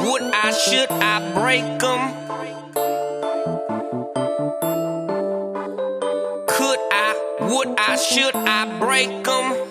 Would I, should I break them? Could I, would I, should I break them?